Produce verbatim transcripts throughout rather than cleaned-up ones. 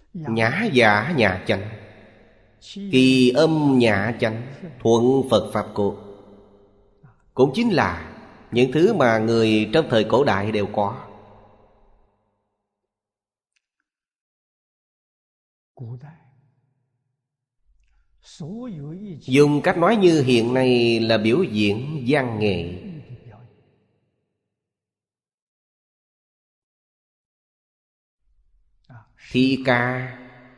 Nhã giả nhà chánh, kỳ âm nhã chánh, thuận Phật Pháp cốt. Cũng chính là những thứ mà người trong thời cổ đại đều có. Dùng cách nói như hiện nay là biểu diễn văn nghệ. Thi ca,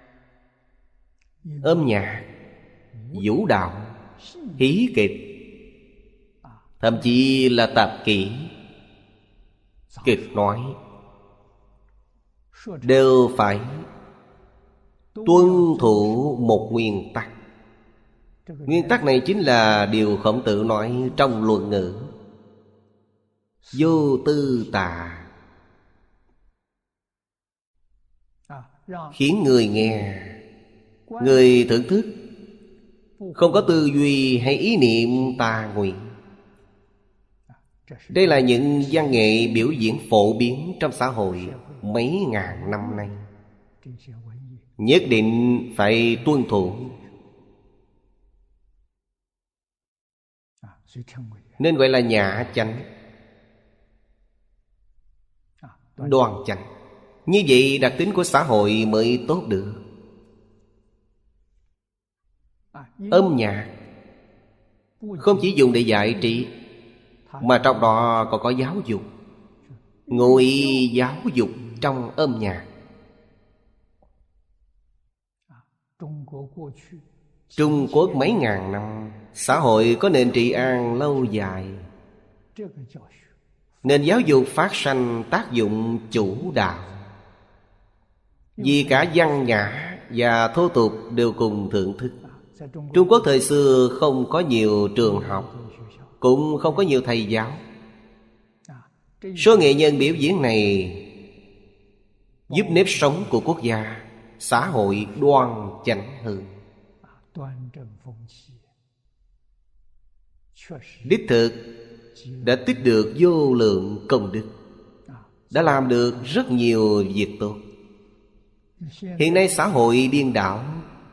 âm nhạc, vũ đạo, hí kịch, thậm chí là tạp kỹ, kịch nói, đều phải tuân thủ một nguyên tắc. Nguyên tắc này chính là điều Khổng Tử nói trong Luận Ngữ: vô tư tà. Khiến người nghe, người thưởng thức không có tư duy hay ý niệm tà nguyện. Đây là những văn nghệ biểu diễn phổ biến trong xã hội mấy ngàn năm nay, nhất định phải tuân thủ. Nên gọi là nhã chánh, đoan chánh. Như vậy đặc tính của xã hội mới tốt được. Âm nhạc không chỉ dùng để giải trí, mà trong đó còn có giáo dục, ngụ ý giáo dục trong âm nhạc. Trung Quốc mấy ngàn năm, xã hội có nền trị an lâu dài, nền giáo dục phát sanh tác dụng chủ đạo. Vì cả văn nhã và thô tục đều cùng thưởng thức. Trung Quốc thời xưa không có nhiều trường học, cũng không có nhiều thầy giáo. Số nghệ nhân biểu diễn này giúp nếp sống của quốc gia, xã hội đoan chánh hơn. Đích thực đã tích được vô lượng công đức, đã làm được rất nhiều việc tốt. Hiện nay xã hội điên đảo,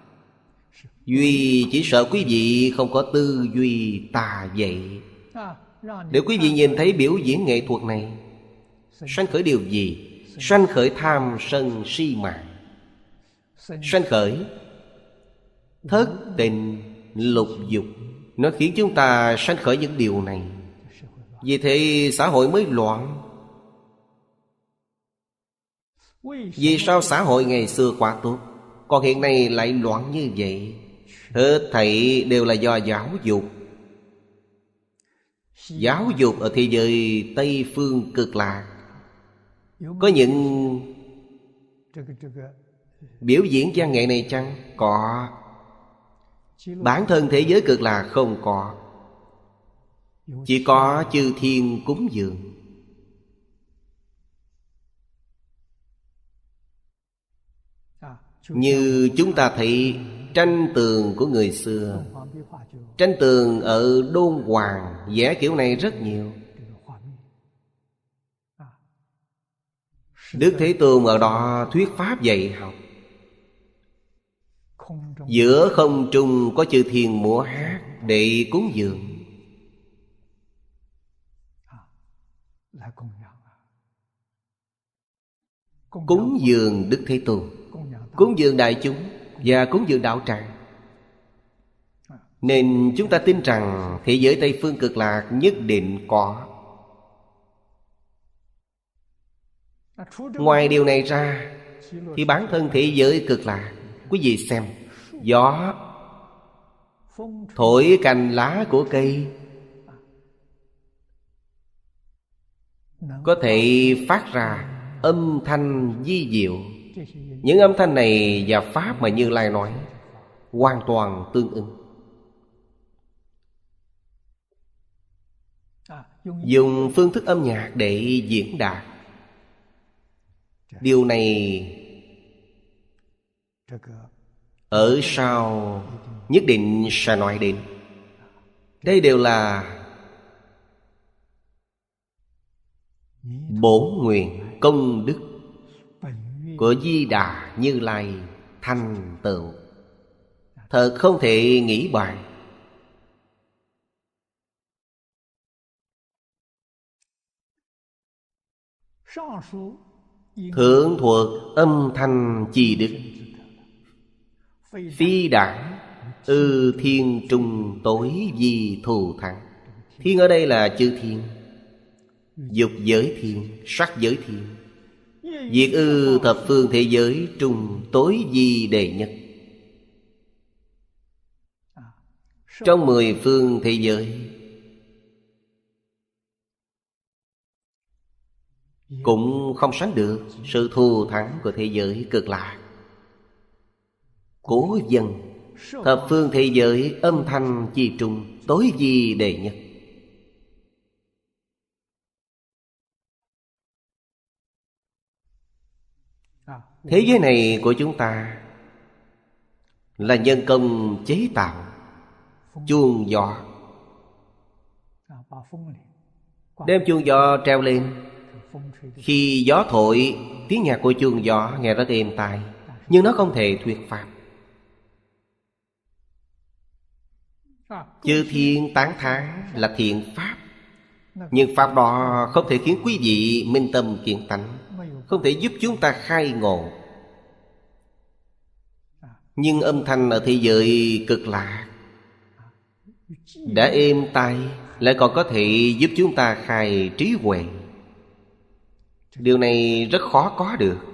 duy chỉ sợ quý vị không có tư duy tà dậy. Để quý vị nhìn thấy biểu diễn nghệ thuật này, sanh khởi điều gì? Sanh khởi tham sân si mạng, sanh khởi thất tình lục dục. Nó khiến chúng ta sanh khởi những điều này. Vì thế xã hội mới loạn. Vì sao xã hội ngày xưa quá tốt, còn hiện nay lại loạn như vậy? Hết thảy đều là do giáo dục. Giáo dục ở thế giới Tây Phương Cực Lạc có những biểu diễn văn nghệ này chăng? Có. Bản thân thế giới Cực Lạc không có, chỉ có chư thiên cúng dường. Như chúng ta thấy tranh tường của người xưa, tranh tường ở Đôn Hoàng vẽ kiểu này rất nhiều. Đức Thế Tôn ở đó thuyết pháp dạy học. Giữa không trung có chư thiên múa hát để cúng dường. Cúng dường Đức Thế Tôn, cúng dường đại chúng và cúng dường đạo tràng. Nên chúng ta tin rằng thế giới Tây Phương Cực Lạc nhất định có. Ngoài điều này ra thì bản thân thế giới Cực Lạc, quý vị xem, gió thổi cành lá của cây có thể phát ra âm thanh vi diệu. Những âm thanh này và pháp mà Như Lai nói hoàn toàn tương ứng. Dùng phương thức âm nhạc để diễn đạt. Điều này ở sau nhất định sẽ nói đến. Đây đều là bổn nguyện công đức của Di Đà Như Lai thành tựu, thật không thể nghĩ bàn. Thượng thuật âm thanh chi đức, phi đẳng ư thiên trung tối vi thù thắng. Thiên ở đây là chư thiên, dục giới thiên, sắc giới thiên. Diệt ư thập phương thế giới trung tối vi đệ nhất. Trong mười phương thế giới cũng không sánh được sự thù thắng của thế giới Cực Lạc. Cố dân thập phương thế giới âm thanh chi trung tối vi đệ nhất. Thế giới này của chúng ta là nhân công chế tạo. Chuông gió, đem chuông gió treo lên. Khi gió thổi, tiếng nhạc của chuông gió nghe rất êm tai, nhưng nó không thể thuyết pháp. Chư thiên tán thán là thiện pháp, nhưng pháp đó không thể khiến quý vị minh tâm kiến tánh, không thể giúp chúng ta khai ngộ. Nhưng âm thanh ở thế giới Cực Lạc đã êm tai, lại còn có thể giúp chúng ta khai trí huệ. Điều này rất khó có được.